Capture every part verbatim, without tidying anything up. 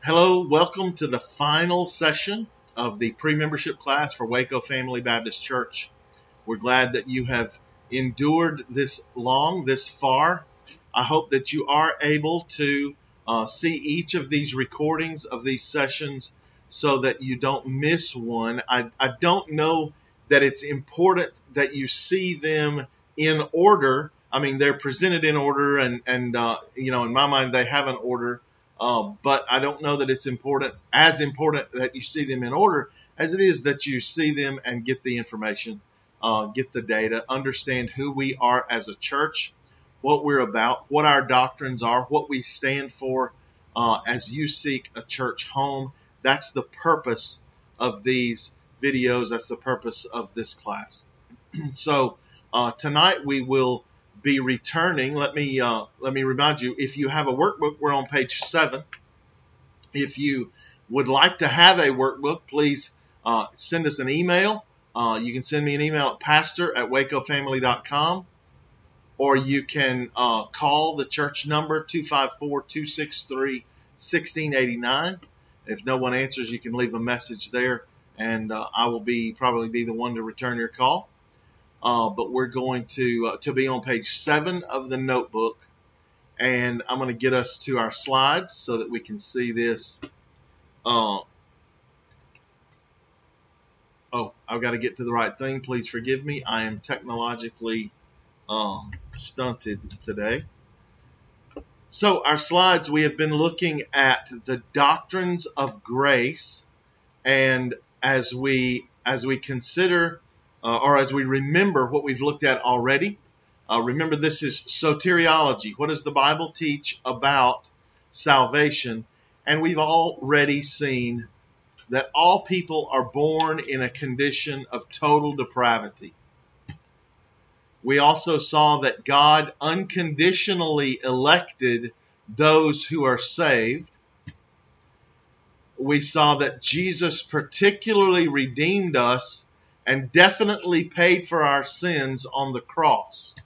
Hello, welcome to the final session of the pre-membership class for Waco Family Baptist Church. We're glad that you have endured this long, this far. I hope that you are able to uh, see each of these recordings of these sessions so that you don't miss one. I, I don't know that it's important that you see them in order. I mean, they're presented in order, and, and uh, you know, in my mind, they have an order. Uh, but I don't know that it's important, as important that you see them in order as it is that you see them and get the information, uh, get the data, understand who we are as a church, what we're about, what our doctrines are, what we stand for uh, as you seek a church home. That's the purpose of these videos. That's the purpose of this class. So uh, tonight we will be returning. Let me uh, let me remind you, if you have a workbook, we're on page seven. If you would like to have a workbook, please uh, send us an email. Uh, you can send me an email at pastor at waco family dot com, or you can uh, call the church number two five four, two six three, one six eight nine. If no one answers, you can leave a message there, and uh, I will be probably be the one to return your call. Uh, but we're going to uh, to be on page seven of the notebook, and I'm going to get us to our slides so that we can see this. Uh, oh, I've got to get to the right thing. Please forgive me. I am technologically um, stunted today. So our slides, we have been looking at the doctrines of grace, and as we as we consider. Uh, or as we remember what we've looked at already. Uh, remember, this is soteriology. What does the Bible teach about salvation? And we've already seen that all people are born in a condition of total depravity. We also saw that God unconditionally elected those who are saved. We saw that Jesus particularly redeemed us and definitely paid for our sins on the cross.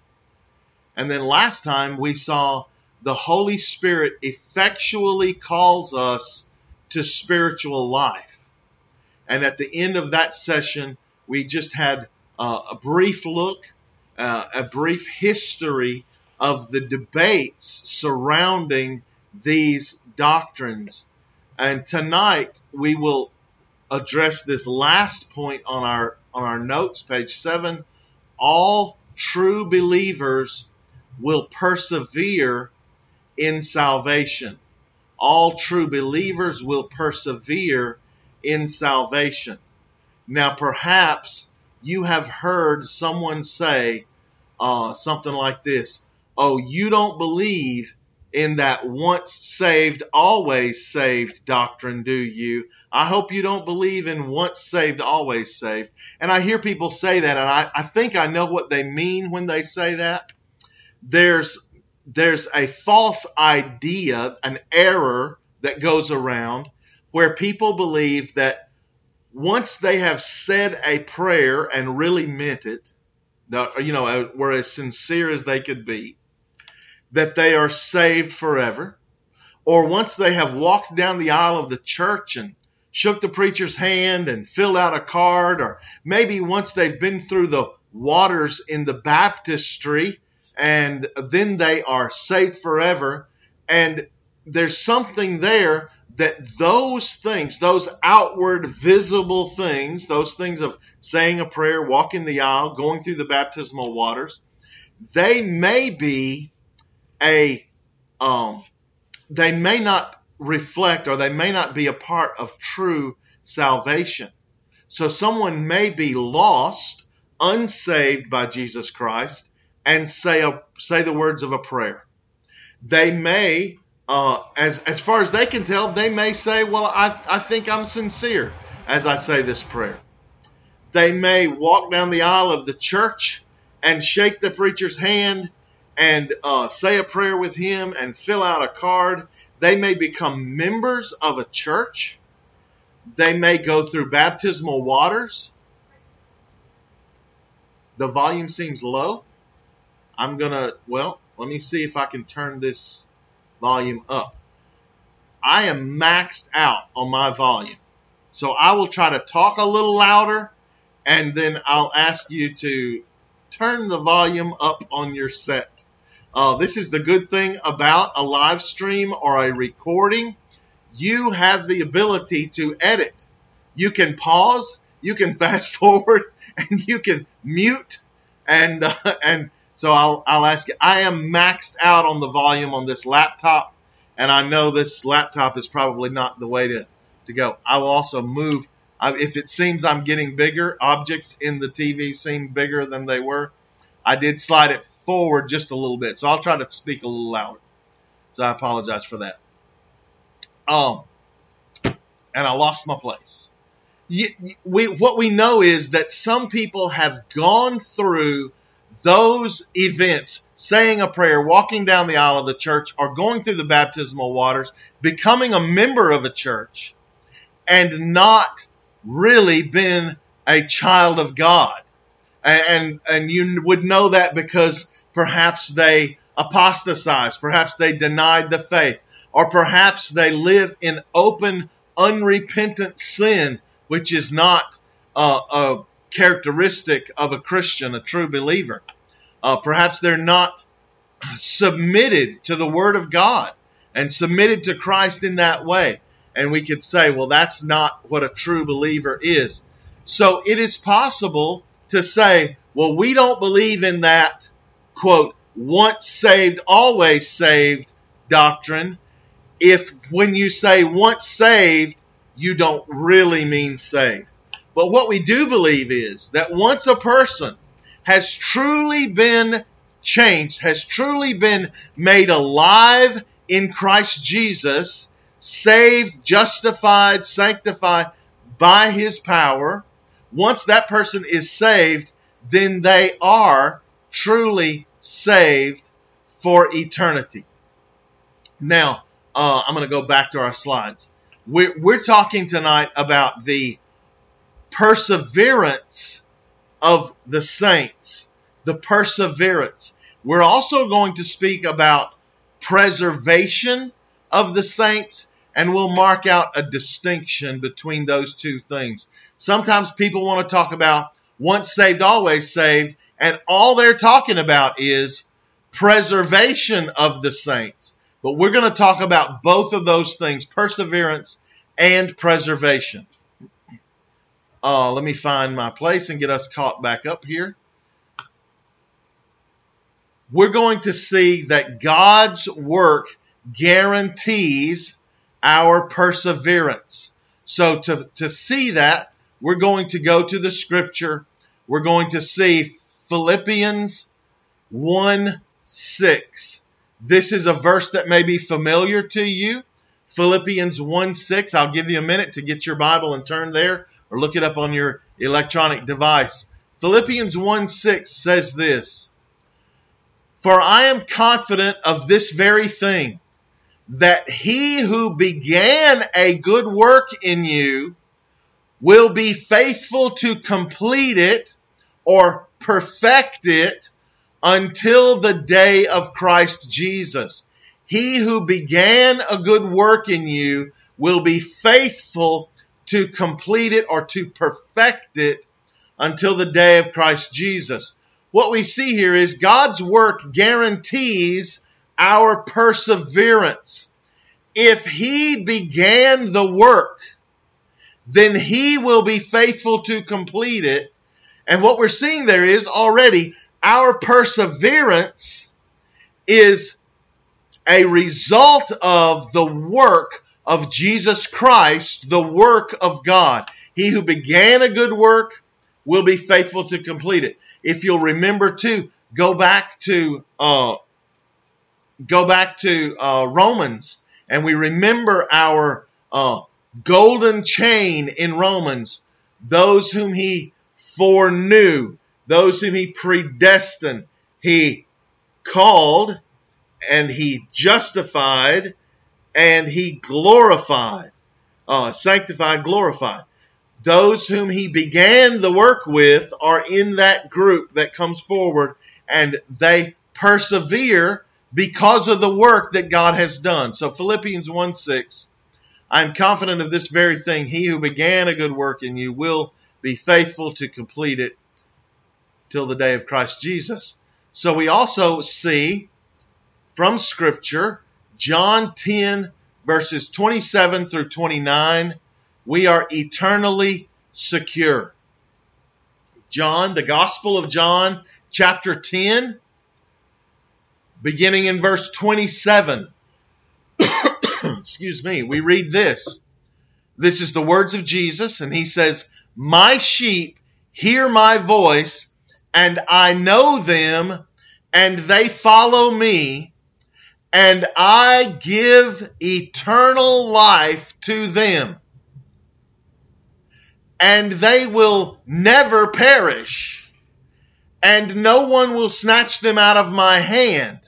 And then last time we saw the Holy Spirit effectually calls us to spiritual life. And at the end of that session, we just had uh, a brief look, uh, a brief history of the debates surrounding these doctrines. And tonight we will address this last point on our on our notes, page seven. All true believers will persevere in salvation. All true believers will persevere in salvation. Now, perhaps you have heard someone say uh, something like this: "Oh, you don't believe in that once saved, always saved doctrine, do you? I hope you don't believe in once saved, always saved." And I hear people say that, and I, I think I know what they mean when they say that. There's, there's a false idea, an error that goes around where people believe that once they have said a prayer and really meant it, you know, were as sincere as they could be, that they are saved forever. Or once they have walked down the aisle of the church and shook the preacher's hand and filled out a card, or maybe once they've been through the waters in the baptistry and then they are saved forever. And there's something there that those things, those outward visible things, those things of saying a prayer, walking the aisle, going through the baptismal waters, they may be a, um, they may not reflect, or they may not be a part of true salvation. So someone may be lost, unsaved by Jesus Christ, and say a, say the words of a prayer. They may, uh, as as far as they can tell, they may say, "Well, I I think I'm sincere as I say this prayer." They may walk down the aisle of the church and shake the preacher's hand and uh, say a prayer with him and fill out a card. They may become members of a church. They may go through baptismal waters. The volume seems low. I'm going to, well, let me see if I can turn this volume up. I am maxed out on my volume. So I will try to talk a little louder, and then I'll ask you to turn the volume up on your set. Uh, this is the good thing about a live stream or a recording. You have the ability to edit. You can pause, you can fast forward, and you can mute. And uh, and so I'll I'll ask you. I am maxed out on the volume on this laptop, and I know this laptop is probably not the way to, to go. I will also move. I, if it seems I'm getting bigger, objects in the T V seem bigger than they were, I did slide it forward just a little bit. So I'll try to speak a little louder. So I apologize for that. Um, and I lost my place. We, what we know is that some people have gone through those events, saying a prayer, walking down the aisle of the church, or going through the baptismal waters, becoming a member of a church, and not really been a child of God. And, and you would know that because perhaps they apostatized, perhaps they denied the faith, or perhaps they live in open, unrepentant sin, which is not uh, a characteristic of a Christian, a true believer. Uh, perhaps they're not submitted to the Word of God and submitted to Christ in that way. And we could say, well, that's not what a true believer is. So it is possible to say, well, we don't believe in that, quote, once saved, always saved doctrine, if when you say once saved, you don't really mean saved. But what we do believe is that once a person has truly been changed, has truly been made alive in Christ Jesus, saved, justified, sanctified by His power, once that person is saved, then they are truly saved for eternity. Now, uh, I'm going to go back to our slides. We're, we're talking tonight about the perseverance of the saints. The perseverance. We're also going to speak about preservation of the saints, and we'll mark out a distinction between those two things. Sometimes people want to talk about once saved, always saved, and all they're talking about is preservation of the saints. But we're going to talk about both of those things, perseverance and preservation. Uh, let me find my place and get us caught back up here. We're going to see that God's work guarantees our perseverance. So to, to see that, we're going to go to the scripture. We're going to see Philippians one six. This is a verse that may be familiar to you. Philippians one six. I'll give you a minute to get your Bible and turn there, or look it up on your electronic device. Philippians one six says this: For I am confident of this very thing, that He who began a good work in you will be faithful to complete it or perfect it until the day of Christ Jesus. He who began a good work in you will be faithful to complete it or to perfect it until the day of Christ Jesus. What we see here is God's work guarantees our perseverance. If He began the work, then He will be faithful to complete it. And what we're seeing there is already our perseverance is a result of the work of Jesus Christ, the work of God. He who began a good work will be faithful to complete it. If you'll remember too, go back to uh, go back to uh, Romans, and we remember our uh, golden chain in Romans. Those whom He foreknew, those whom He predestined, He called, and He justified, and He glorified, uh, sanctified, glorified. Those whom He began the work with are in that group that comes forward, and they persevere because of the work that God has done. So Philippians one six I am confident of this very thing. He who began a good work in you will be faithful to complete it till the day of Christ Jesus. So we also see from Scripture, John ten, verses twenty-seven through twenty-nine, we are eternally secure. John, the Gospel of John, chapter ten, beginning in verse twenty-seven. Excuse me, we read this. This is the words of Jesus, and he says, "My sheep hear my voice, and I know them, and they follow me, and I give eternal life to them, and they will never perish, and no one will snatch them out of my hand.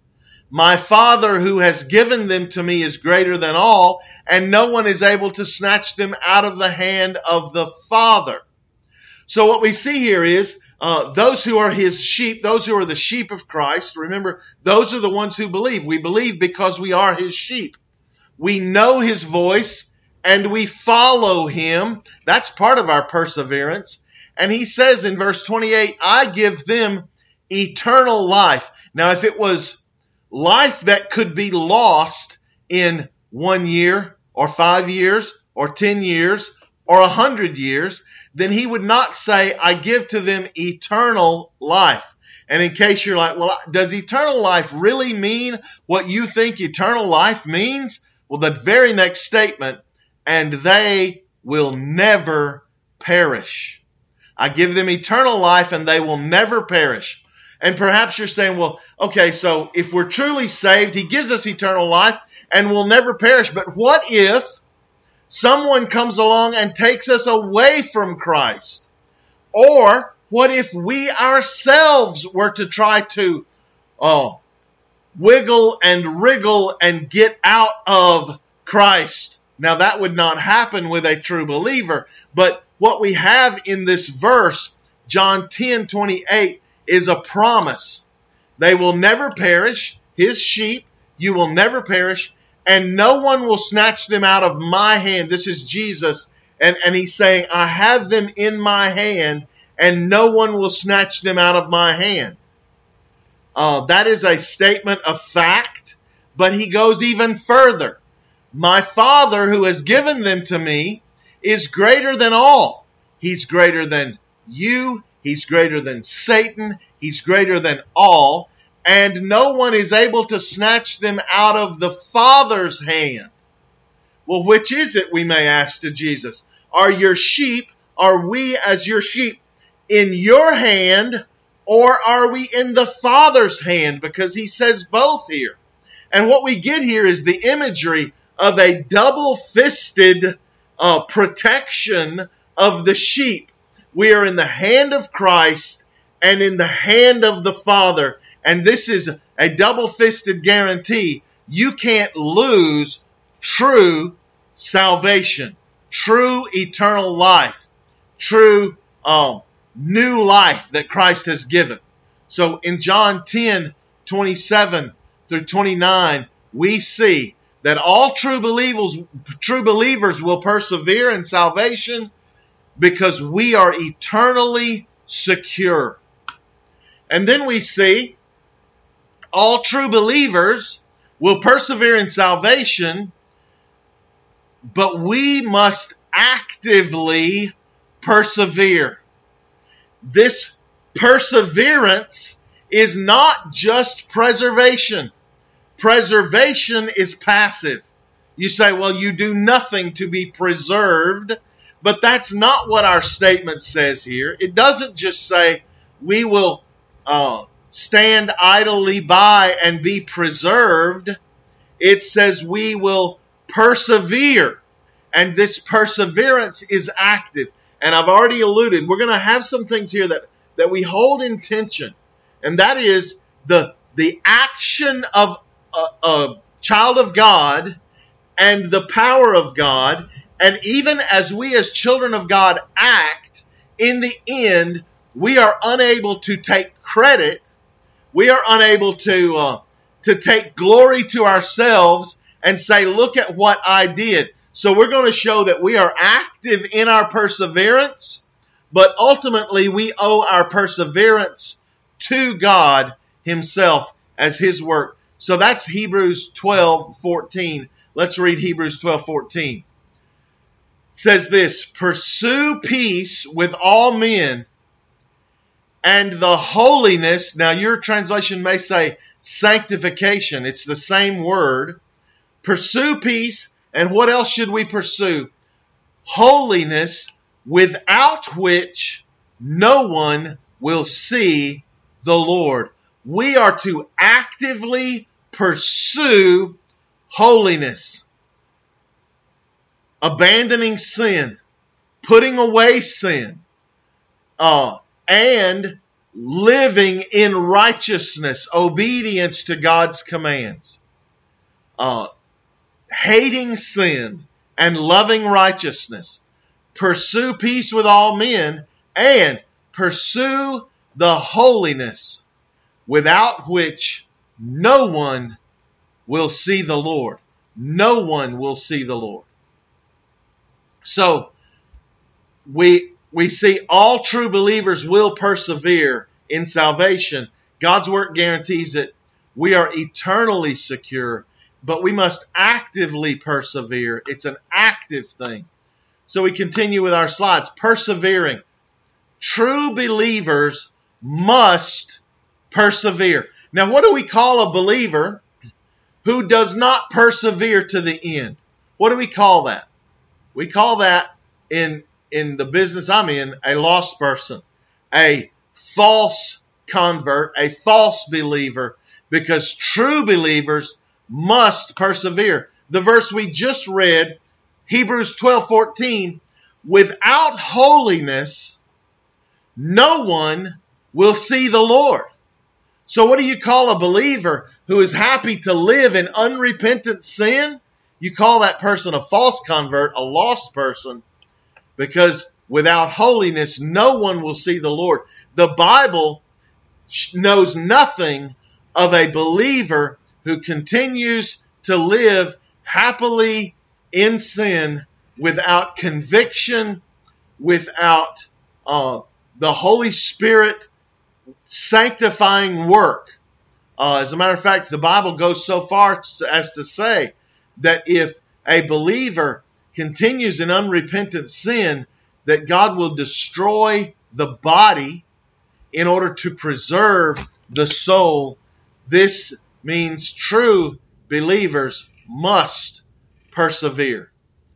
My Father who has given them to me is greater than all, and no one is able to snatch them out of the hand of the Father." So what we see here is uh, those who are his sheep, those who are the sheep of Christ, remember, those are the ones who believe. We believe because we are his sheep. We know his voice and we follow him. That's part of our perseverance. And he says in verse twenty-eight, "I give them eternal life." Now, if it was life that could be lost in one year or five years or ten years or a hundred years, then he would not say, "I give to them eternal life." And in case you're like, well, does eternal life really mean what you think eternal life means? Well, the very next statement, "and they will never perish." I give them eternal life and they will never perish. And perhaps you're saying, well, okay, so if we're truly saved, he gives us eternal life and we'll never perish. But what if someone comes along and takes us away from Christ? Or what if we ourselves were to try to oh, wiggle and wriggle and get out of Christ? Now that would not happen with a true believer. But what we have in this verse, John ten twenty-eight, is a promise. They will never perish. His sheep, you will never perish. And no one will snatch them out of my hand. This is Jesus. And, and he's saying, I have them in my hand, and no one will snatch them out of my hand. Uh, that is a statement of fact, but he goes even further. My Father who has given them to me is greater than all. He's greater than you. He's greater than Satan. He's greater than all. And no one is able to snatch them out of the Father's hand. Well, which is it, we may ask to Jesus? Are your sheep, are we as your sheep in your hand, or are we in the Father's hand? Because he says both here. And what we get here is the imagery of a double-fisted uh, protection of the sheep. We are in the hand of Christ and in the hand of the Father. And this is a double-fisted guarantee. You can't lose true salvation, true eternal life, true um, new life that Christ has given. So in John ten twenty-seven through twenty-nine, we see that all true believers, true believers will persevere in salvation because we are eternally secure. And then we see all true believers will persevere in salvation, but we must actively persevere. This perseverance is not just preservation. Preservation is passive. You say, well, you do nothing to be preserved, but that's not what our statement says here. It doesn't just say we will uh, stand idly by and be preserved. It says we will persevere, and this perseverance is active. And I've already alluded, we're going to have some things here that, that we hold in tension, and that is the, the action of a, a child of God and the power of God. And even as we as children of God act, in the end, we are unable to take credit. We are unable to, uh, to take glory to ourselves and say, look at what I did. So we're going to show that we are active in our perseverance, but ultimately we owe our perseverance to God Himself as His work. So that's Hebrews twelve fourteen. Let's read Hebrews twelve fourteen. It says this, pursue peace with all men and the holiness. Now your translation may say sanctification. It's the same word. Pursue peace. And what else should we pursue? Holiness, without which no one will see the Lord. We are to actively pursue holiness. Abandoning sin, putting away sin, uh, and living in righteousness, obedience to God's commands. Uh, hating sin and loving righteousness. Pursue peace with all men and pursue the holiness without which no one will see the Lord. No one will see the Lord. So we we see all true believers will persevere in salvation. God's work guarantees it. We are eternally secure, but we must actively persevere. It's an active thing. So we continue with our slides. Persevering. True believers must persevere. Now, what do we call a believer who does not persevere to the end? What do we call that? We call that, in, in the business I'm in, a lost person, a false convert, a false believer, because true believers must persevere. The verse we just read, Hebrews twelve fourteen, without holiness, no one will see the Lord. So what do you call a believer who is happy to live in unrepentant sin? You call that person a false convert, a lost person, because without holiness, no one will see the Lord. The Bible knows nothing of a believer who continues to live happily in sin without conviction, without uh, the Holy Spirit sanctifying work. Uh, as a matter of fact, the Bible goes so far as to say that if a believer continues in unrepentant sin, that God will destroy the body in order to preserve the soul. This means true believers must persevere.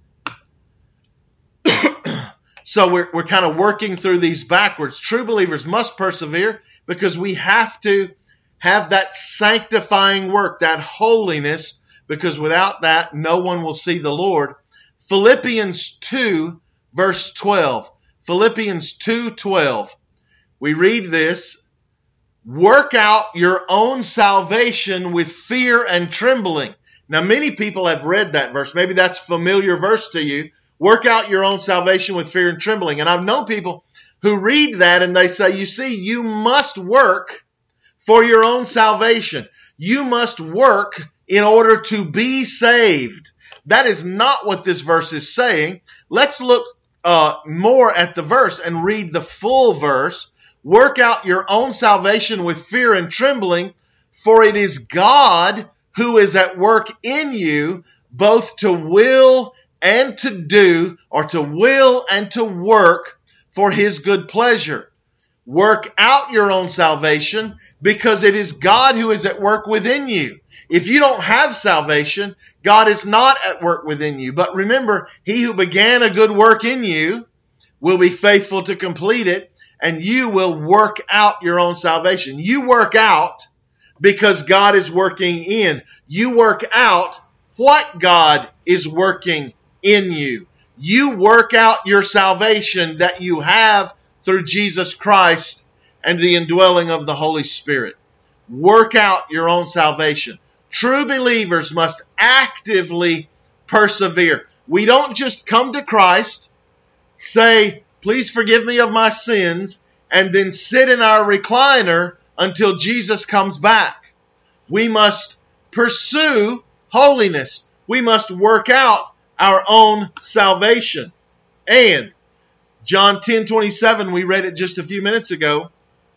So we're, we're kind of working through these backwards. True believers must persevere because we have to have that sanctifying work, that holiness, because without that, no one will see the Lord. Philippians two, verse twelve. Philippians two twelve. We read this. Work out your own salvation with fear and trembling. Now, many people have read that verse. Maybe that's a familiar verse to you. Work out your own salvation with fear and trembling. And I've known people who read that and they say, you see, you must work for your own salvation. You must work in order to be saved. That is not what this verse is saying. Let's look uh, more at the verse and read the full verse. Work out your own salvation with fear and trembling, for it is God who is at work in you, both to will and to do, or to will and to work for His good pleasure. Work out your own salvation because it is God who is at work within you. If you don't have salvation, God is not at work within you. But remember, He who began a good work in you will be faithful to complete it, and you will work out your own salvation. You work out because God is working in. You work out what God is working in you. You work out your salvation that you have through Jesus Christ and the indwelling of the Holy Spirit. Work out your own salvation. True believers must actively persevere. We don't just come to Christ, say, please forgive me of my sins, and then sit in our recliner until Jesus comes back. We must pursue holiness. We must work out our own salvation. And John ten twenty-seven, we read it just a few minutes ago.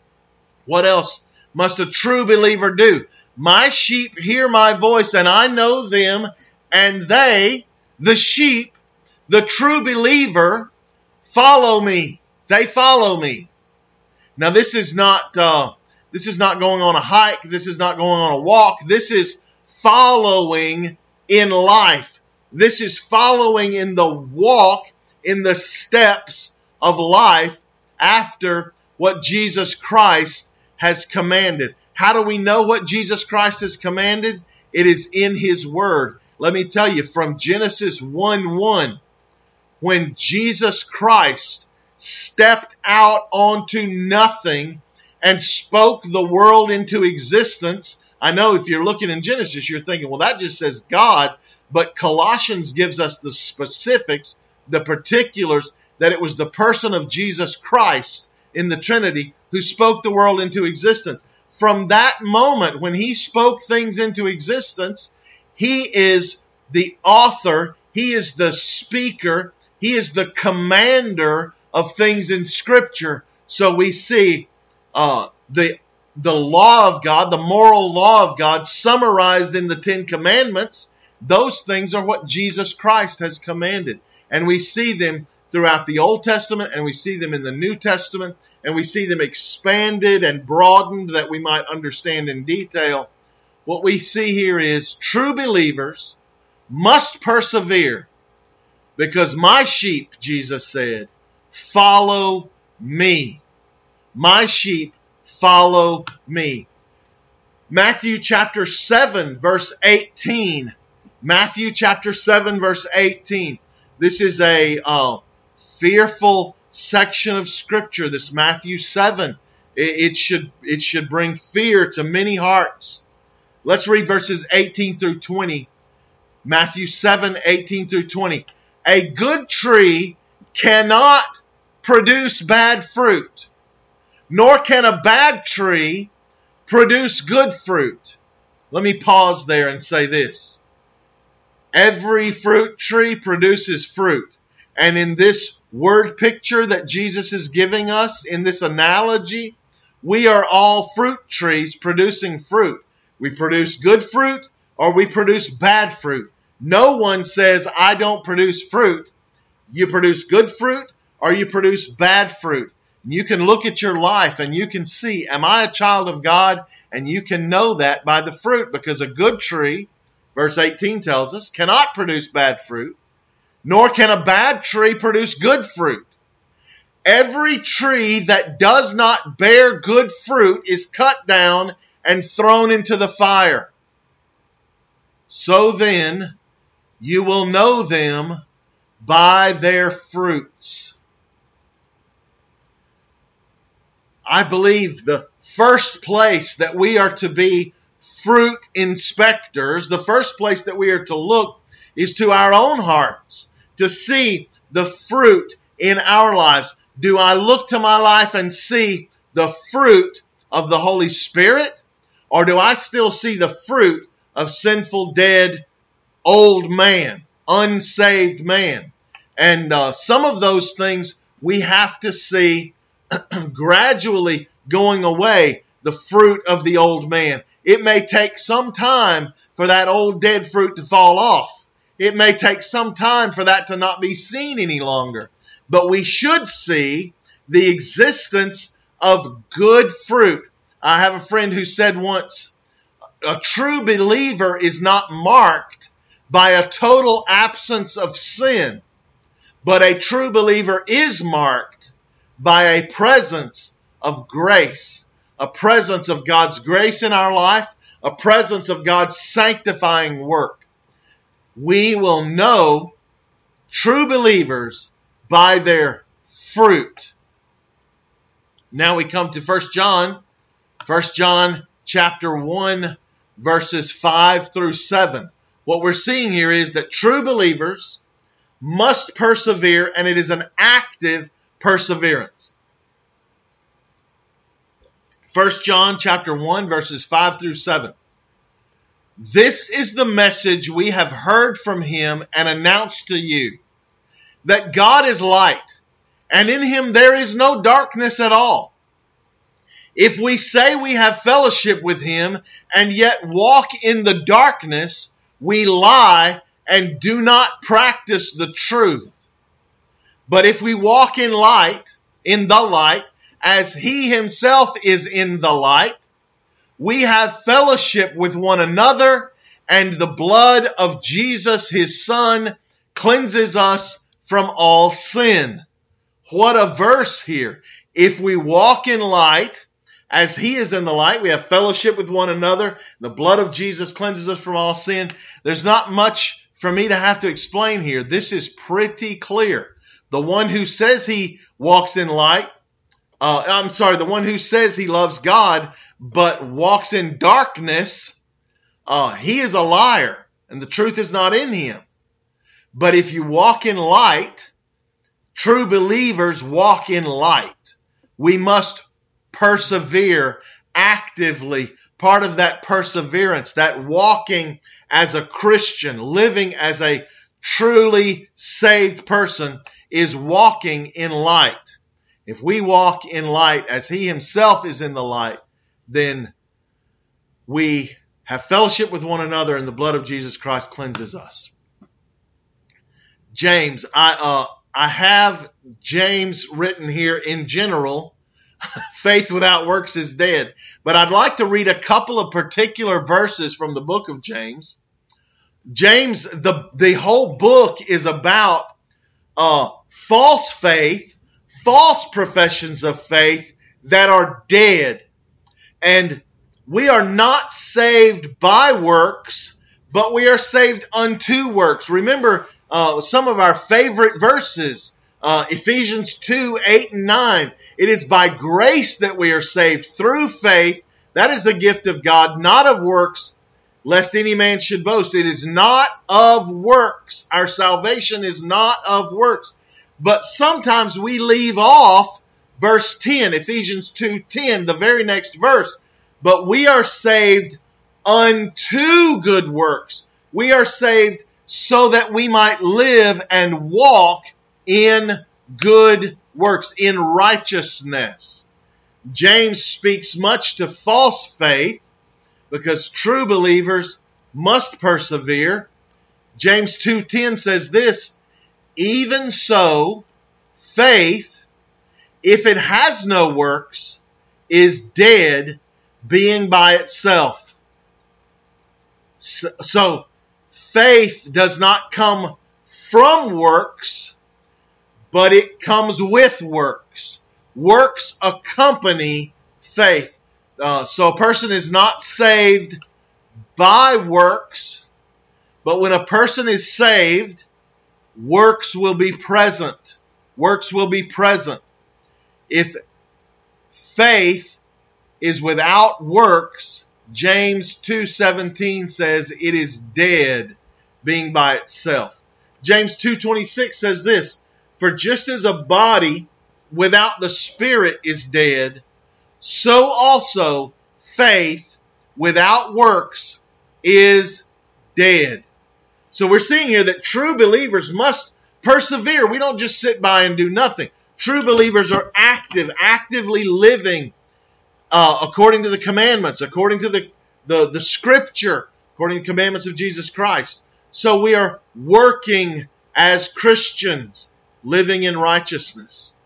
What else must a true believer do? My sheep hear my voice, and I know them, and they, the sheep, the true believer, follow me. They follow me. Now, this is not uh, this is not going on a hike. This is not going on a walk. This is following in life. This is following in the walk, in the steps of life after what Jesus Christ has commanded. How do we know what Jesus Christ has commanded? It is in His Word. Let me tell you, from Genesis one one, when Jesus Christ stepped out onto nothing and spoke the world into existence. I know if you're looking in Genesis, you're thinking, well, that just says God. But Colossians gives us the specifics, the particulars, that it was the person of Jesus Christ in the Trinity who spoke the world into existence. From that moment, when He spoke things into existence, He is the author, He is the speaker, He is the commander of things in Scripture. So we see uh, the, the law of God, the moral law of God summarized in the Ten Commandments. Those things are what Jesus Christ has commanded. And we see them throughout the Old Testament, and we see them in the New Testament, and we see them expanded and broadened that we might understand in detail. What we see here is true believers must persevere because my sheep, Jesus said, follow me. My sheep follow me. Matthew chapter seven, verse eighteen. Matthew chapter seven, verse eighteen. This is a uh, fearful section of Scripture, this Matthew seven. It, it should it should bring fear to many hearts. Let's read verses eighteen through twenty. Matthew seven, eighteen through twenty. A good tree cannot produce bad fruit, nor can a bad tree produce good fruit. Let me pause there and say this. Every fruit tree produces fruit. And in this word picture that Jesus is giving us, in this analogy, we are all fruit trees producing fruit. We produce good fruit or we produce bad fruit. No one says, I don't produce fruit. You produce good fruit or you produce bad fruit. You can look at your life and you can see, am I a child of God? And you can know that by the fruit, because a good tree, verse eighteen tells us, cannot produce bad fruit, nor can a bad tree produce good fruit. Every tree that does not bear good fruit is cut down and thrown into the fire. So then, you will know them by their fruits. I believe the first place that we are to be fruit inspectors, the first place that we are to look is to our own hearts, to see the fruit in our lives. Do I look to my life and see the fruit of the Holy Spirit? Or do I still see the fruit of sinful, dead, old man, unsaved man? And uh, some of those things we have to see gradually going away, the fruit of the old man. It may take some time for that old dead fruit to fall off. It may take some time for that to not be seen any longer. But we should see the existence of good fruit. I have a friend who said once, a true believer is not marked by a total absence of sin, but a true believer is marked by a presence of grace, a presence of God's grace in our life, a presence of God's sanctifying work. We will know true believers by their fruit. Now we come to First John, First John chapter one, verses five through seven. What we're seeing here is that true believers must persevere, and it is an active perseverance. First John chapter one, verses five through seven. This is the message we have heard from him and announced to you, that God is light, and in him there is no darkness at all. If we say we have fellowship with him and yet walk in the darkness, we lie and do not practice the truth. But if we walk in light, in the light, as he himself is in the light, we have fellowship with one another, and the blood of Jesus, his Son, cleanses us from all sin. What a verse here. If we walk in light, as he is in the light, we have fellowship with one another. The blood of Jesus cleanses us from all sin. There's not much for me to have to explain here. This is pretty clear. The one who says he walks in light, uh, I'm sorry, the one who says he loves God, but walks in darkness, uh, he is a liar, and the truth is not in him. But if you walk in light, true believers walk in light. We must persevere actively. Part of that perseverance, that walking as a Christian, living as a truly saved person, is walking in light. If we walk in light as he himself is in the light, then we have fellowship with one another, and the blood of Jesus Christ cleanses us. James, I uh, I have James written here in general. Faith without works is dead. But I'd like to read a couple of particular verses from the book of James. James, the, the whole book is about uh, false faith, false professions of faith that are dead. And we are not saved by works, but we are saved unto works. Remember uh, some of our favorite verses, uh, Ephesians two, eight and nine. It is by grace that we are saved through faith. That is the gift of God, not of works, lest any man should boast. It is not of works. Our salvation is not of works. But sometimes we leave off verse ten, Ephesians two ten, the very next verse. But we are saved unto good works. We are saved so that we might live and walk in good works, in righteousness. James speaks much to false faith because true believers must persevere. James two ten says this, even so, faith, if it has no works, is dead, being by itself. So, so faith does not come from works, but it comes with works. Works accompany faith. Uh, so a person is not saved by works, but when a person is saved, works will be present. Works will be present. If faith is without works, James two seventeen says it is dead, being by itself. James two twenty-six says this, for just as a body without the spirit is dead, so also faith without works is dead. So we're seeing here that true believers must persevere. We don't just sit by and do nothing. True believers are active, actively living uh, according to the commandments, according to the, the, the scripture, according to the commandments of Jesus Christ. So we are working as Christians, living in righteousness.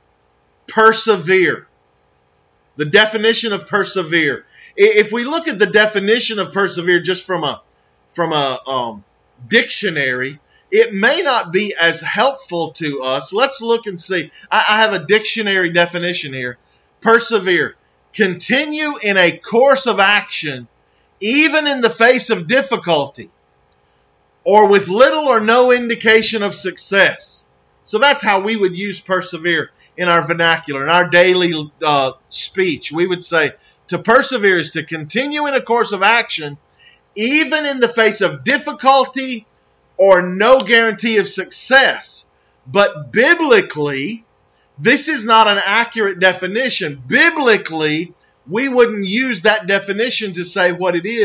Persevere. The definition of persevere. If we look at the definition of persevere just from a from a um, dictionary, it may not be as helpful to us. Let's look and see. I, I have a dictionary definition here. Persevere. Continue in a course of action, even in the face of difficulty, or with little or no indication of success. So that's how we would use persevere in our vernacular, in our daily uh, speech. We would say to persevere is to continue in a course of action, even in the face of difficulty or no guarantee of success. But biblically, this is not an accurate definition. Biblically, we wouldn't use that definition to say what it is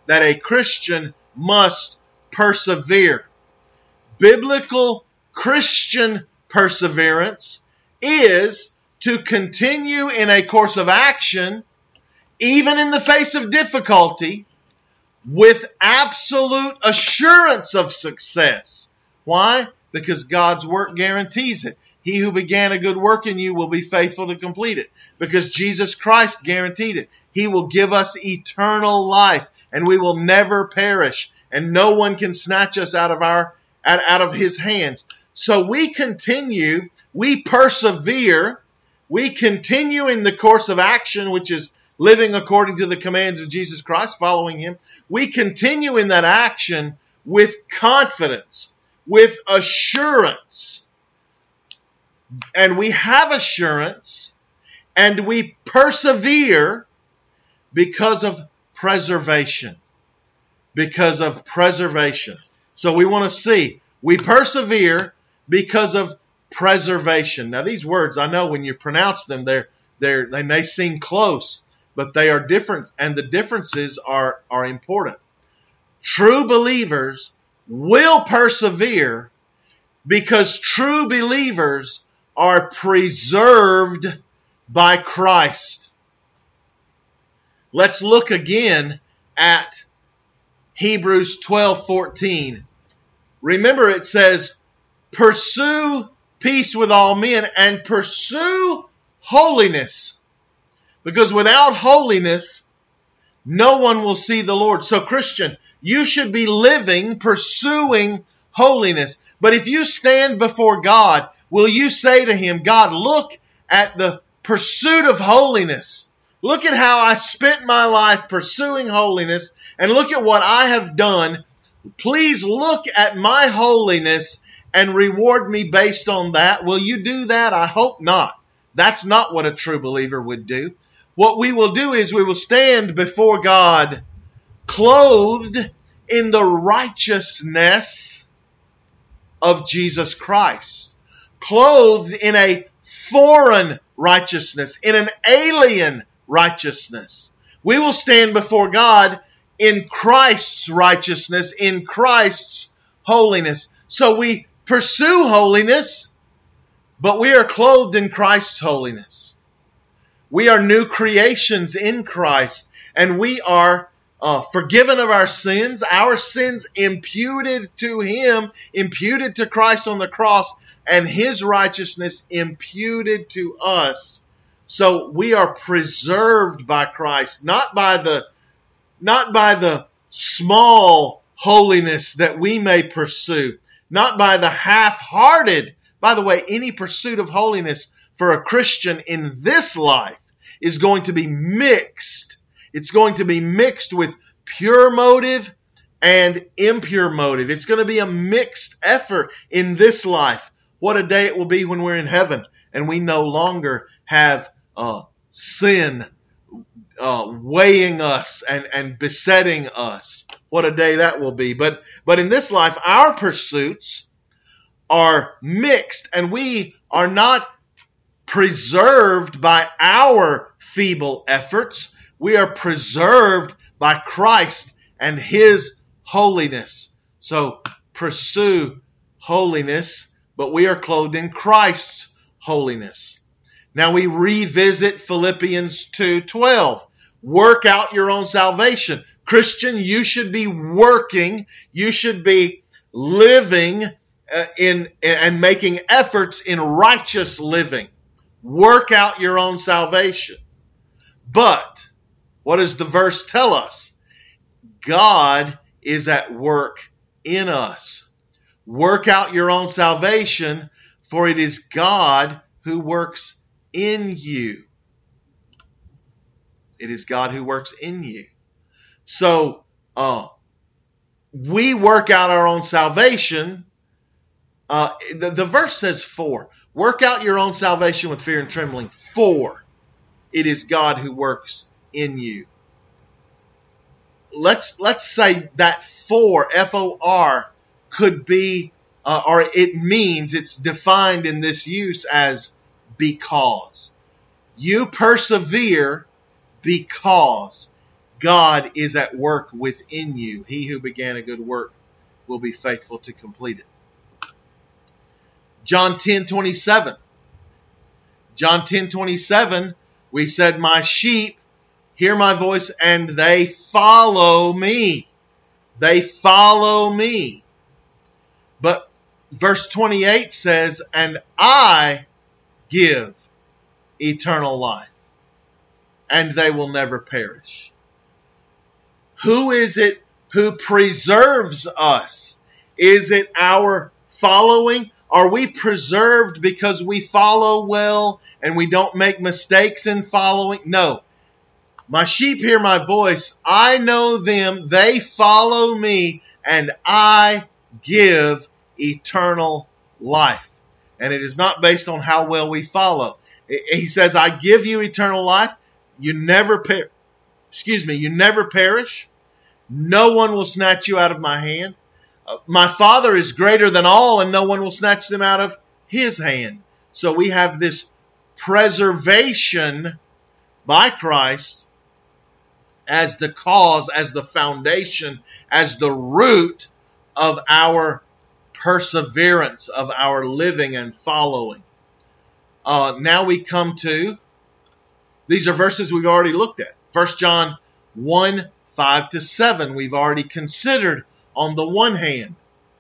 that a Christian must persevere. Biblical Christian perseverance is to continue in a course of action, even in the face of difficulty, with absolute assurance of success. Why? Because God's work guarantees it. He who began a good work in you will be faithful to complete it. Because Jesus Christ guaranteed it. He will give us eternal life, and we will never perish, and no one can snatch us out of our out, out of His hands. So we continue, we persevere, we continue in the course of action, which is living according to the commands of Jesus Christ, following Him. We continue in that action with confidence, with assurance. And we have assurance, and we persevere because of preservation. Because of preservation. So we want to see, we persevere because of preservation. Now these words, I know when you pronounce them, they're, they're, they may seem close, but they are different, and the differences are, are important. True believers will persevere because true believers are preserved by Christ. Let's look again at Hebrews twelve fourteen. Remember, it says, pursue peace with all men and pursue holiness. Because without holiness, no one will see the Lord. So Christian, you should be living, pursuing holiness. But if you stand before God, will you say to Him, God, look at the pursuit of holiness. Look at how I spent my life pursuing holiness, and look at what I have done. Please look at my holiness and reward me based on that. Will you do that? I hope not. That's not what a true believer would do. What we will do is we will stand before God clothed in the righteousness of Jesus Christ. Clothed in a foreign righteousness, in an alien righteousness. We will stand before God in Christ's righteousness, in Christ's holiness. So we pursue holiness, but we are clothed in Christ's holiness. We are new creations in Christ, and we are uh, forgiven of our sins, our sins imputed to Him, imputed to Christ on the cross, and His righteousness imputed to us. So we are preserved by Christ, not by the, not by the small holiness that we may pursue, not by the half-hearted. By the way, any pursuit of holiness for a Christian in this life is going to be mixed. It's going to be mixed with pure motive and impure motive. It's going to be a mixed effort in this life. What a day it will be when we're in heaven and we no longer have uh, sin uh, weighing us and, and besetting us. What a day that will be. But, but in this life, our pursuits are mixed, and we are not preserved by our feeble efforts. We are preserved by Christ and His holiness. So pursue holiness, but we are clothed in Christ's holiness. Now we revisit Philippians two twelve. Work out your own salvation. Christian, you should be working. You should be living uh, in and making efforts in righteous living. Work out your own salvation. But what does the verse tell us? God is at work in us. Work out your own salvation, for it is God who works in you. It is God who works in you. So, uh, we work out our own salvation. Uh, the, the verse says for. Work out your own salvation with fear and trembling, for it is God who works in you. Let's, let's say that for, F O R, could be, uh, or it means, it's defined in this use as because. You persevere because. God is at work within you. He who began a good work will be faithful to complete it. John ten twenty-seven. John ten twenty-seven, we said, my sheep hear my voice and they follow me. They follow me. But verse twenty-eight says, and I give eternal life, and they will never perish. Who is it who preserves us? Is it our following? Are we preserved because we follow well and we don't make mistakes in following? No. My sheep hear my voice. I know them. They follow me, and I give eternal life. And it is not based on how well we follow. He says, I give you eternal life. You never per- excuse me, you never perish. No one will snatch you out of my hand. Uh, my Father is greater than all, and no one will snatch them out of His hand. So we have this preservation by Christ as the cause, as the foundation, as the root of our perseverance, of our living and following. Uh, now we come to, these are verses we've already looked at. First John one, five to seven, we've already considered on the one hand.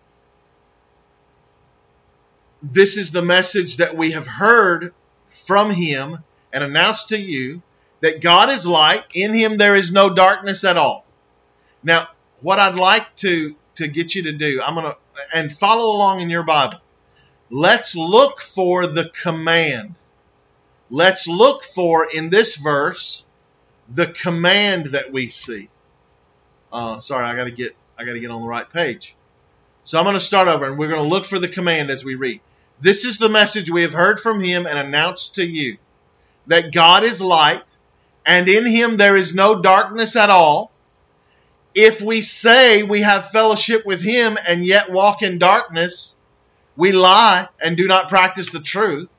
This is the message that we have heard from Him and announced to you, that God is light. In Him there is no darkness at all. Now, what I'd like to, to get you to do, I'm going to, and follow along in your Bible. Let's look for the command. Let's look for, in this verse, the command that we see. Uh, sorry, I got to get I got to get on the right page. So I'm going to start over, and we're going to look for the command as we read. This is the message we have heard from Him and announced to you, that God is light, and in Him there is no darkness at all. If we say we have fellowship with Him and yet walk in darkness, we lie and do not practice the truth.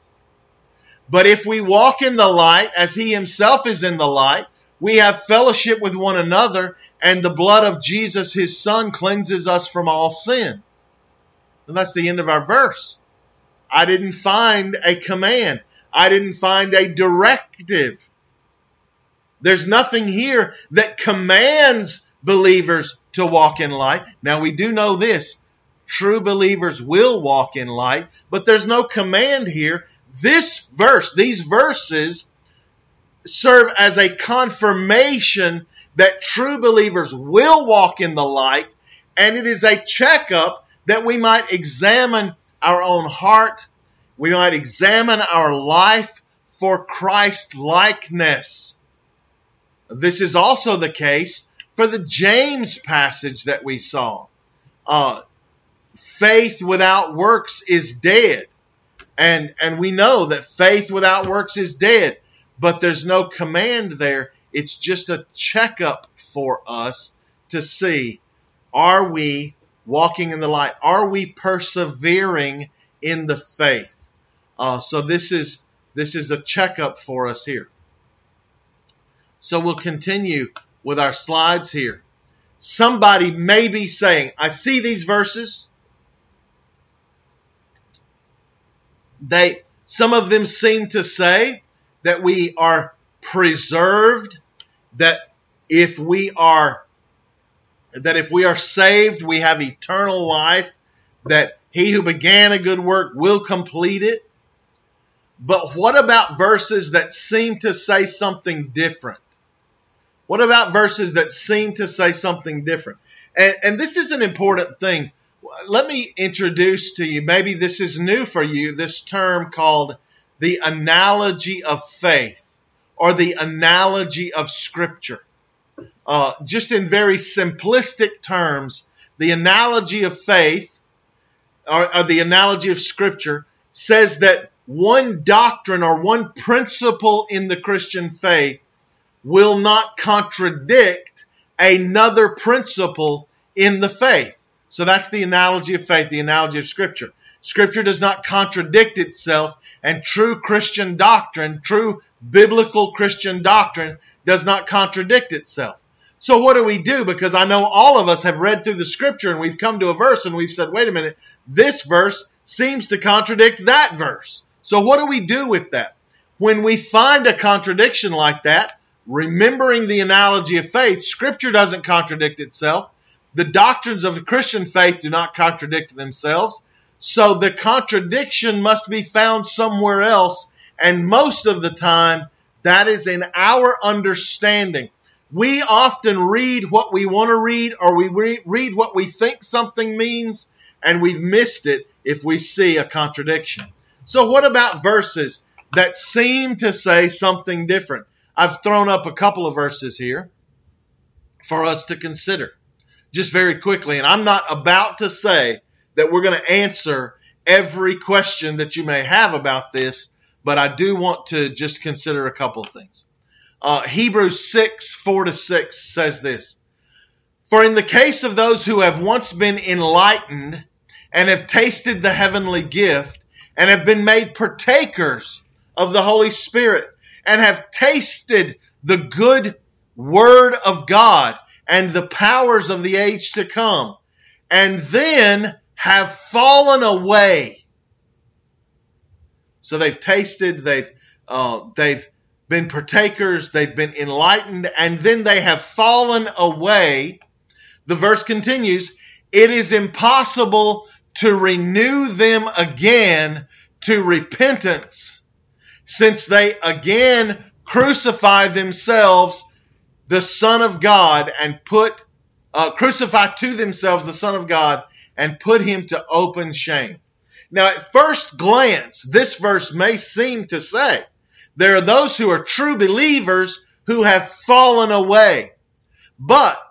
But if we walk in the light as He Himself is in the light, we have fellowship with one another, and the blood of Jesus, His Son, cleanses us from all sin. And that's the end of our verse. I didn't find a command. I didn't find a directive. There's nothing here that commands believers to walk in light. Now we do know this. True believers will walk in light, but there's no command here. This verse, these verses serve as a confirmation that true believers will walk in the light, and it is a checkup that we might examine our own heart. We might examine our life for Christ likeness. This is also the case for the James passage that we saw. Uh, faith without works is dead. And, and we know that faith without works is dead. But there's no command there. It's just a checkup for us to see, are we walking in the light? Are we persevering in the faith? Uh, so this is this is a checkup for us here. So we'll continue with our slides here. Somebody may be saying, I see these verses. They, some of them seem to say that we are preserved, that if we are, that if we are saved, we have eternal life, that He who began a good work will complete it. But what about verses that seem to say something different? What about verses that seem to say something different? And, and this is an important thing. Let me introduce to you, maybe this is new for you, this term called the analogy of faith, or the analogy of Scripture. Uh, just in very simplistic terms, the analogy of faith, or, or the analogy of Scripture, says that one doctrine or one principle in the Christian faith will not contradict another principle in the faith. So that's the analogy of faith, the analogy of Scripture. Scripture does not contradict itself, and true Christian doctrine, true biblical Christian doctrine, does not contradict itself. So what do we do? Because I know all of us have read through the Scripture and we've come to a verse and we've said, wait a minute, this verse seems to contradict that verse. So what do we do with that? When we find a contradiction like that, remembering the analogy of faith, Scripture doesn't contradict itself. The doctrines of the Christian faith do not contradict themselves. So the contradiction must be found somewhere else. And most of the time, that is in our understanding. We often read what we want to read, or we re- read what we think something means, and we've missed it if we see a contradiction. So what about verses that seem to say something different? I've thrown up a couple of verses here for us to consider just very quickly. And I'm not about to say that we're going to answer every question that you may have about this, but I do want to just consider a couple of things. Uh, Hebrews six, four to six says this. For in the case of those who have once been enlightened and have tasted the heavenly gift and have been made partakers of the Holy Spirit and have tasted the good word of God and the powers of the age to come, and then have fallen away. So they've tasted, they've uh, they've been partakers, they've been enlightened, and then they have fallen away. The verse continues, it is impossible to renew them again to repentance, since they again crucify themselves the Son of God and put, uh, crucify to themselves the Son of God and put him to open shame. Now, at first glance, this verse may seem to say there are those who are true believers who have fallen away. But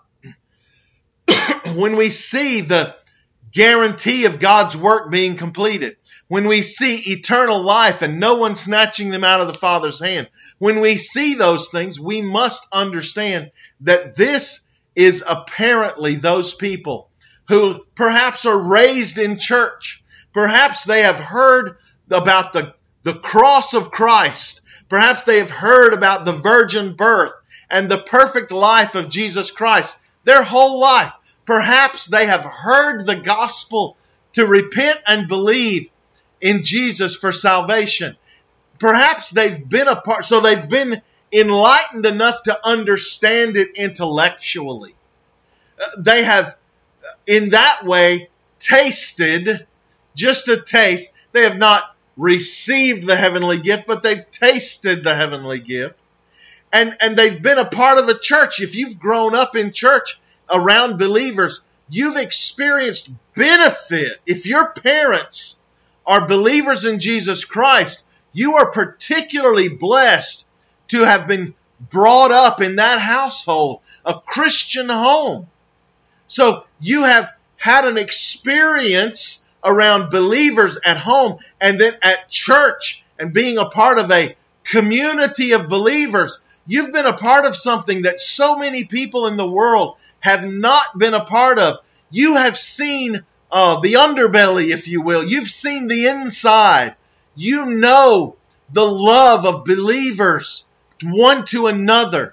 when we see the guarantee of God's work being completed, when we see eternal life and no one snatching them out of the Father's hand, when we see those things, we must understand that this is apparently those people who perhaps are raised in church. Perhaps they have heard about the, the cross of Christ. Perhaps they have heard about the virgin birth and the perfect life of Jesus Christ their whole life. Perhaps they have heard the gospel to repent and believe in Jesus for salvation. Perhaps they've been a part, so they've been enlightened enough to understand it intellectually. They have, in that way, tasted, just a taste. They have not received the heavenly gift, but they've tasted the heavenly gift. And, and they've been a part of a church. If you've grown up in church around believers, you've experienced benefit. If your parents are believers in Jesus Christ, you are particularly blessed to have been brought up in that household, a Christian home. So you have had an experience around believers at home and then at church and being a part of a community of believers. You've been a part of something that so many people in the world have not been a part of. You have seen uh, the underbelly, if you will. You've seen the inside. You know the love of believers one to another.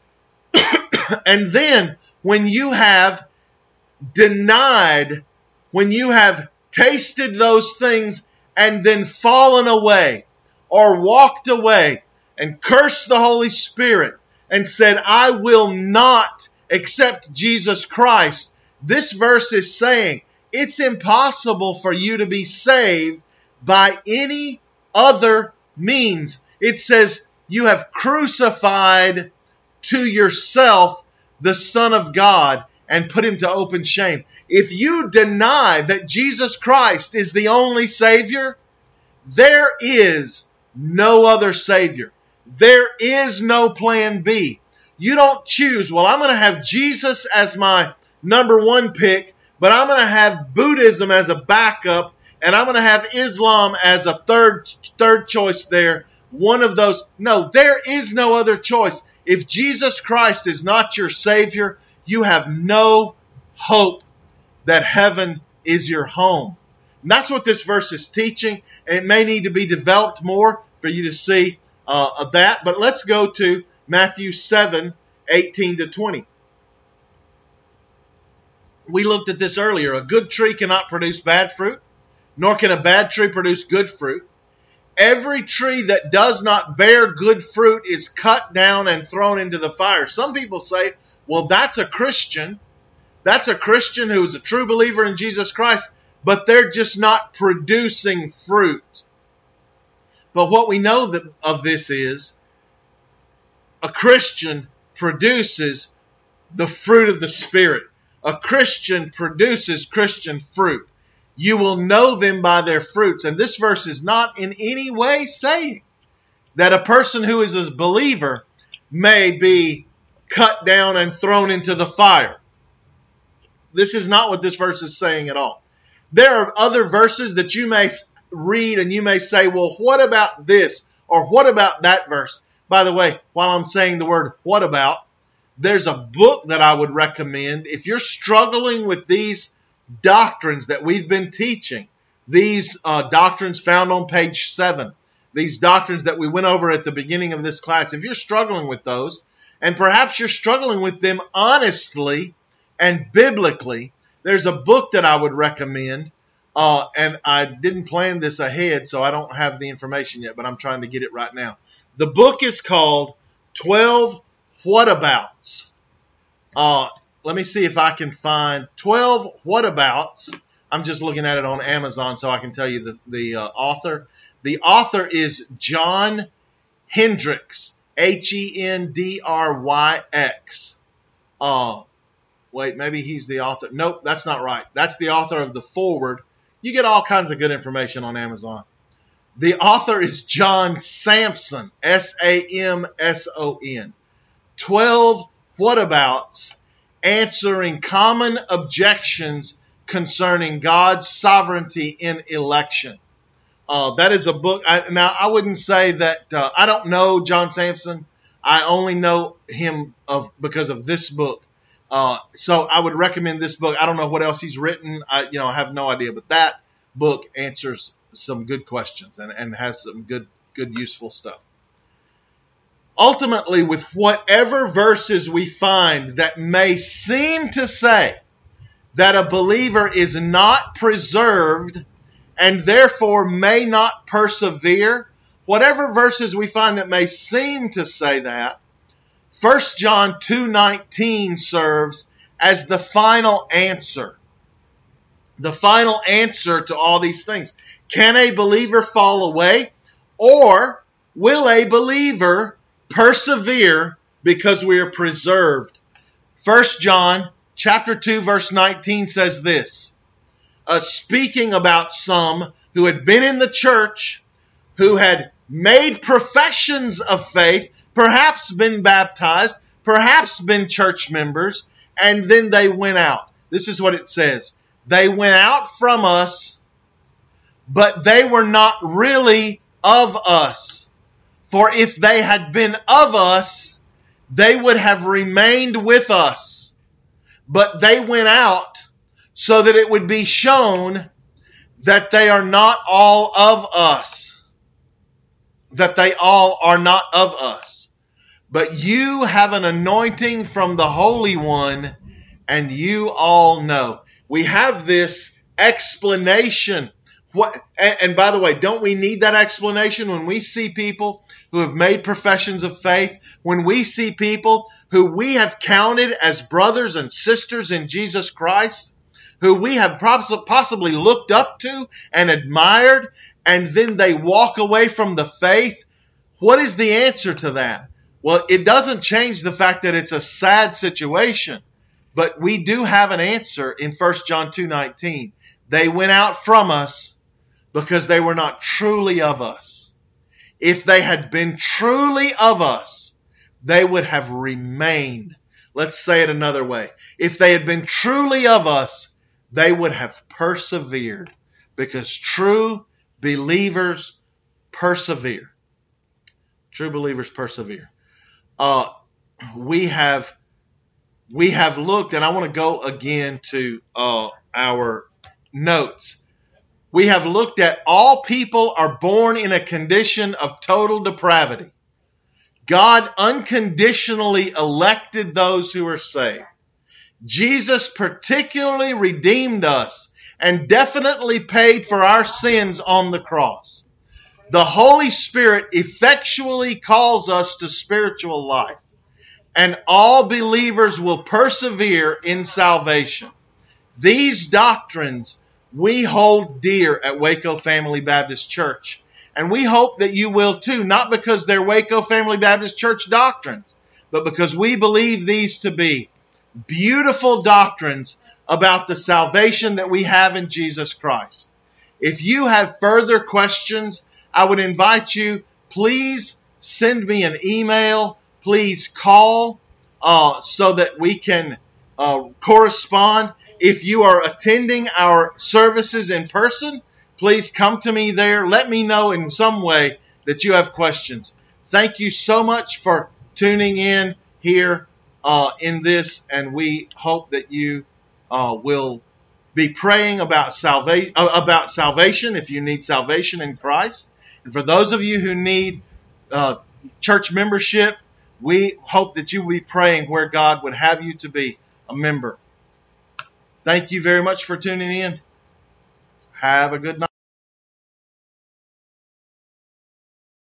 And then when you have denied, when you have tasted those things and then fallen away or walked away and cursed the Holy Spirit and said, I will not accept Jesus Christ, this verse is saying it's impossible for you to be saved by any other means. It says you have crucified to yourself the Son of God and put him to open shame. If you deny that Jesus Christ is the only Savior, there is no other Savior. There is no plan B. You don't choose, well, I'm going to have Jesus as my number one pick, but I'm going to have Buddhism as a backup, and I'm going to have Islam as a third third choice there. One of those. No, there is no other choice. If Jesus Christ is not your Savior, you have no hope that heaven is your home. And that's what this verse is teaching, and it may need to be developed more for you to see uh, of that. But let's go to Matthew seven, eighteen to twenty. We looked at this earlier. A good tree cannot produce bad fruit, nor can a bad tree produce good fruit. Every tree that does not bear good fruit is cut down and thrown into the fire. Some people say, well, that's a Christian. That's a Christian who is a true believer in Jesus Christ, but they're just not producing fruit. But what we know that of this is a Christian produces the fruit of the Spirit. A Christian produces Christian fruit. You will know them by their fruits. And this verse is not in any way saying that a person who is a believer may be cut down and thrown into the fire. This is not what this verse is saying at all. There are other verses that you may read and you may say, well, what about this? Or what about that verse? By the way, while I'm saying the word what about, there's a book that I would recommend. If you're struggling with these doctrines that we've been teaching, these uh, doctrines found on page seven, these doctrines that we went over at the beginning of this class, if you're struggling with those, and perhaps you're struggling with them honestly and biblically, there's a book that I would recommend. Uh, and I didn't plan this ahead, so I don't have the information yet, but I'm trying to get it right now. The book is called twelve Whatabouts. Uh, let me see if I can find twelve Whatabouts. I'm just looking at it on Amazon so I can tell you the, the uh, author. The author is John Hendricks, H E N D R Y X. Uh, wait, maybe he's the author. Nope, that's not right. That's the author of the foreword. You get all kinds of good information on Amazon. The author is John Samson, S A M S O N. twelve Whatabouts, answering common objections concerning God's sovereignty in election. Uh, that is a book. I, now, I wouldn't say that uh, I don't know John Samson. I only know him of because of this book. Uh, so I would recommend this book. I don't know what else he's written. I, you know, I have no idea. But that book answers some good questions and, and has some good, good, useful stuff. Ultimately, with whatever verses we find that may seem to say that a believer is not preserved and therefore may not persevere, whatever verses we find that may seem to say that, First John two nineteen serves as the final answer. The final answer to all these things. Can a believer fall away? Or will a believer persevere because we are preserved? First John chapter two verse nineteen says this. Uh, speaking about some who had been in the church, who had made professions of faith, perhaps been baptized, perhaps been church members, and then they went out. This is what it says. They went out from us, but they were not really of us. For if they had been of us, they would have remained with us. But they went out so that it would be shown that they are not all of us. That they all are not of us. But you have an anointing from the Holy One, and you all know. We have this explanation. What? And, and by the way, don't we need that explanation when we see people who have made professions of faith, when we see people who we have counted as brothers and sisters in Jesus Christ, who we have possibly looked up to and admired, and then they walk away from the faith? What is the answer to that? Well, it doesn't change the fact that it's a sad situation, but we do have an answer in First John two nineteen. They went out from us because they were not truly of us. If they had been truly of us, they would have remained. Let's say it another way. If they had been truly of us, they would have persevered, because true believers persevere. True believers persevere. Uh, we have we have looked, and I want to go again to uh, our notes. We have looked at all people are born in a condition of total depravity. God unconditionally elected those who are saved. Jesus particularly redeemed us and definitely paid for our sins on the cross. The Holy Spirit effectually calls us to spiritual life, and all believers will persevere in salvation. These doctrines we hold dear at Waco Family Baptist Church, and we hope that you will too, not because they're Waco Family Baptist Church doctrines, but because we believe these to be beautiful doctrines about the salvation that we have in Jesus Christ. If you have further questions, I would invite you, please send me an email, please call uh, so that we can uh, correspond. If you are attending our services in person, please come to me there. Let me know in some way that you have questions. Thank you so much for tuning in here uh, in this, and we hope that you uh, will be praying about salvation. Uh, about salvation if you need salvation in Christ. And for those of you who need uh, church membership, we hope that you will be praying where God would have you to be a member. Thank you very much for tuning in. Have a good night.